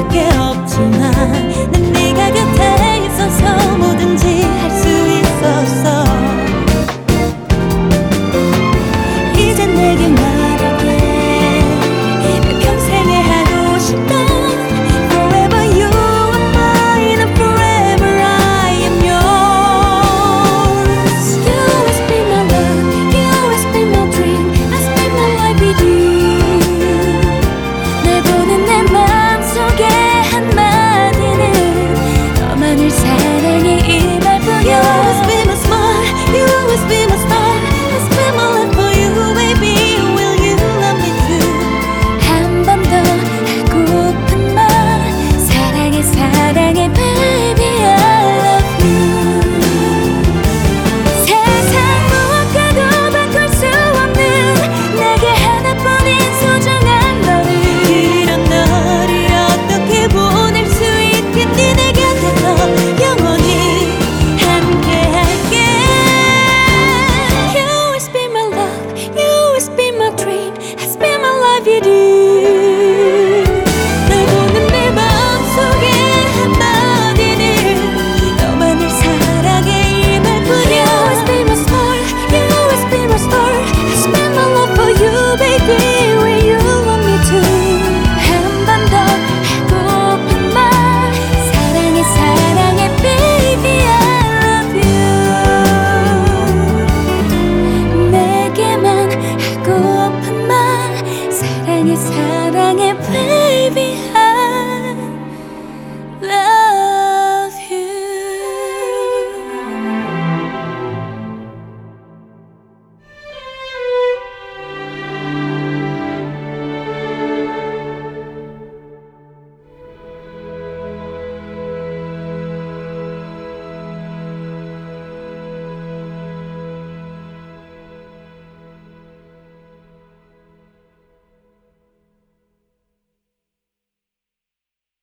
수밖에 없지만 난 네가 곁에 있어서 뭐든지 할 수 있었어. 이제 내게 말할게. 내 평생에 하고 싶던 Forever you are mine and forever I am yours. You always be my love, you always be my dream. I spend my life with you. 날 보는 내 맘속에 한마디는 너만을 사랑해